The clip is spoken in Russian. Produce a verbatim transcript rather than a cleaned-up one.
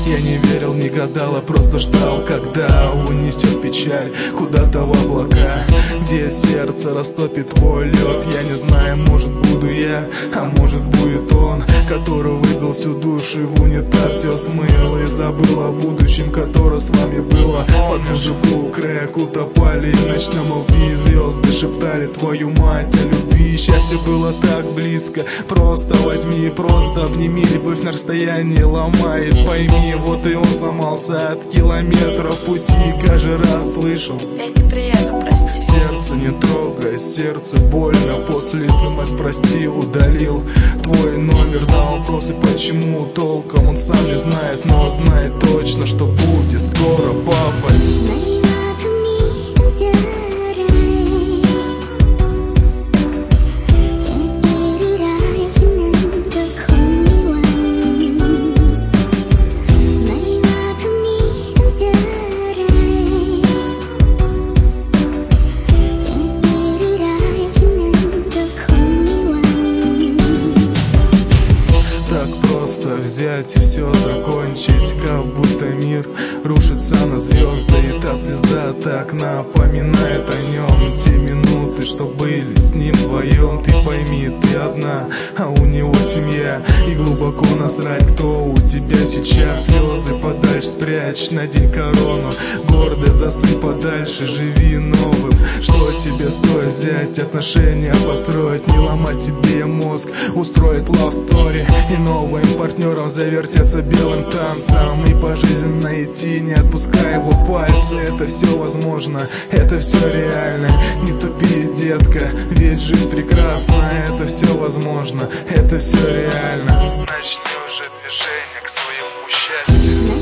Я не верил, не гадал, а просто ждал, когда унесет печаль куда-то в облака, где сердце растопит твой лед. Я не знаю, может буду я, а может будет он, который вывел всю душу в унитаз, все смыл и забыл о будущем, которое с вами было. Под музыку крэк утопали, и в ночном лбе звезды шептали твою мать о любви. Счастье было так близко, просто возьми, просто обними. Любовь на расстоянии ломает, пойми. Вот и он сломался от километров пути. Каждый раз слышал: я не приеду, прости. Сердце не трогай, сердце больно. После смс прости удалил твой номер. На вопросы почему толком он сам не знает, но знает точно, что будет скоро папой. Взять и все закончить, как будто мир рушится на звезды, и та звезда так напоминает о нем. Те минуты, что были с ним вдвоем. Ты пойми, ты одна, а у него семья, и глубоко насрать, кто у тебя сейчас. Слезы подальше спрячь, надень корону, гордость засунь подальше, живи новым. Что тебе стоит взять отношения, построить, не ломать тебе мозг, устроить love story и новым партнером завертеться белым танцем, и по жизни найти, не отпуская его пальцы. Это все возможно, это все реально. Не тупи, детка, ведь жизнь прекрасна. Это все возможно, это все реально. Начни уже движение к своему счастью.